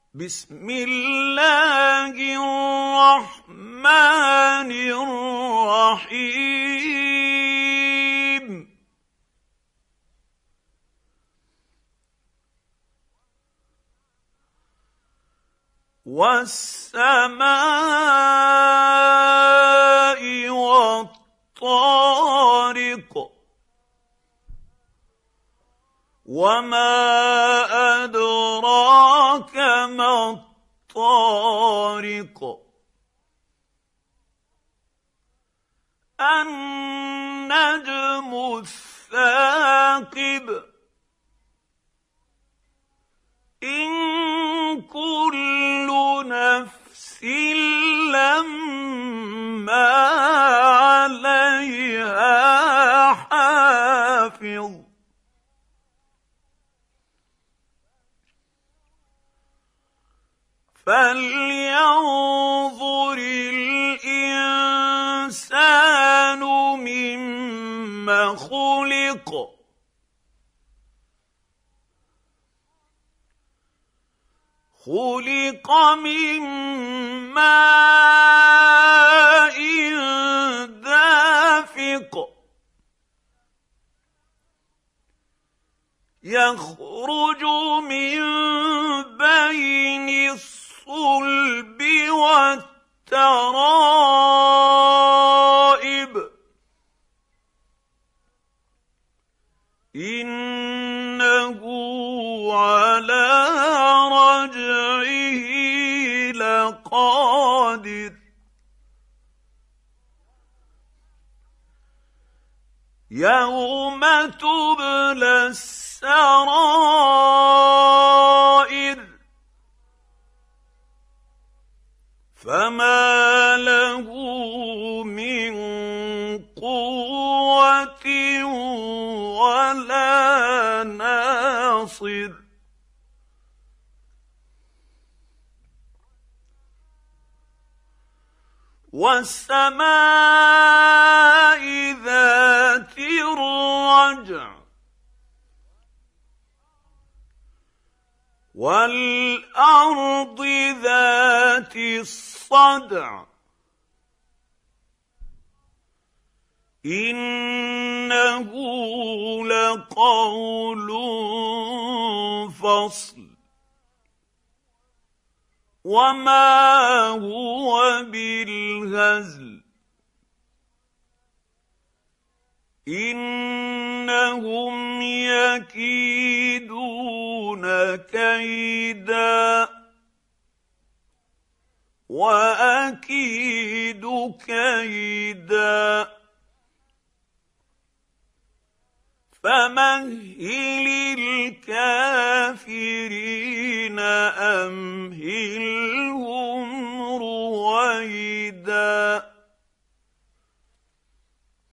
بسم الله الرحمن الرحيم والسماء والطارق وما أدراك ما الطارق النجم الثاقب إن كل نفس لما عليها حافظ فلينظر الإنسان مما خلق خلق من ماء دافق يخرج من بين الصلب والترائب إنه على رجعه لقادر يوم تبلى السرائر فما له من قوة ولا ناصر والسماء ذات الرجع والأرض ذات الصدع إنه لقول فصل وما هو بالهزل إنهم يكيدون كيدا وأكيد كيدا فمهل الكافرين أمهلهم